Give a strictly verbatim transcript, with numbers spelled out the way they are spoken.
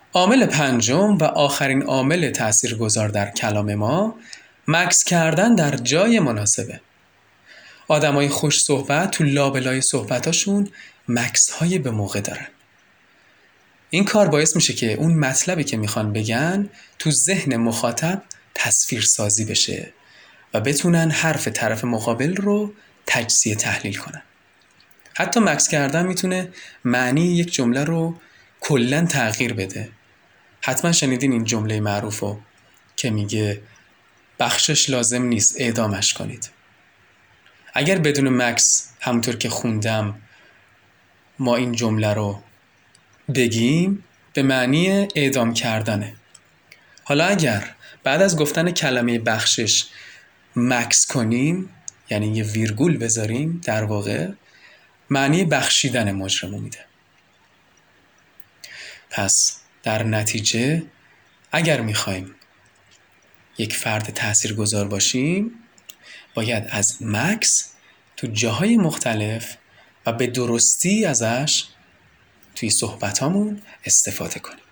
عامل پنجم و آخرین عامل تاثیرگذار در کلام ما، مکث کردن در جای مناسبه. آدمای خوش صحبت تو لابلای صحبتاشون مکث های به موقع دارن. این کار باعث میشه که اون مطلبی که میخوان بگن تو ذهن مخاطب تصویر سازی بشه و بتونن حرف طرف مقابل رو تجزیه تحلیل کنن. حتی مکث کردن میتونه معنی یک جمله رو کلاً تغییر بده. حتما شنیدین این جمله معروفو که میگه بخشش لازم نیست اعدامش کنید. اگر بدون مکث همونطور که خوندم ما این جمله رو بگیم به معنی اعدام کردنه. حالا اگر بعد از گفتن کلمه بخشش مکث کنیم، یعنی یه ویرگول بذاریم، در واقع معنی بخشیدن مجرمو میده. پس در نتیجه اگر میخوایم یک فرد تاثیرگذار باشیم باید از مکث تو جاهای مختلف و به درستی ازش توی صحبتامون استفاده کنیم.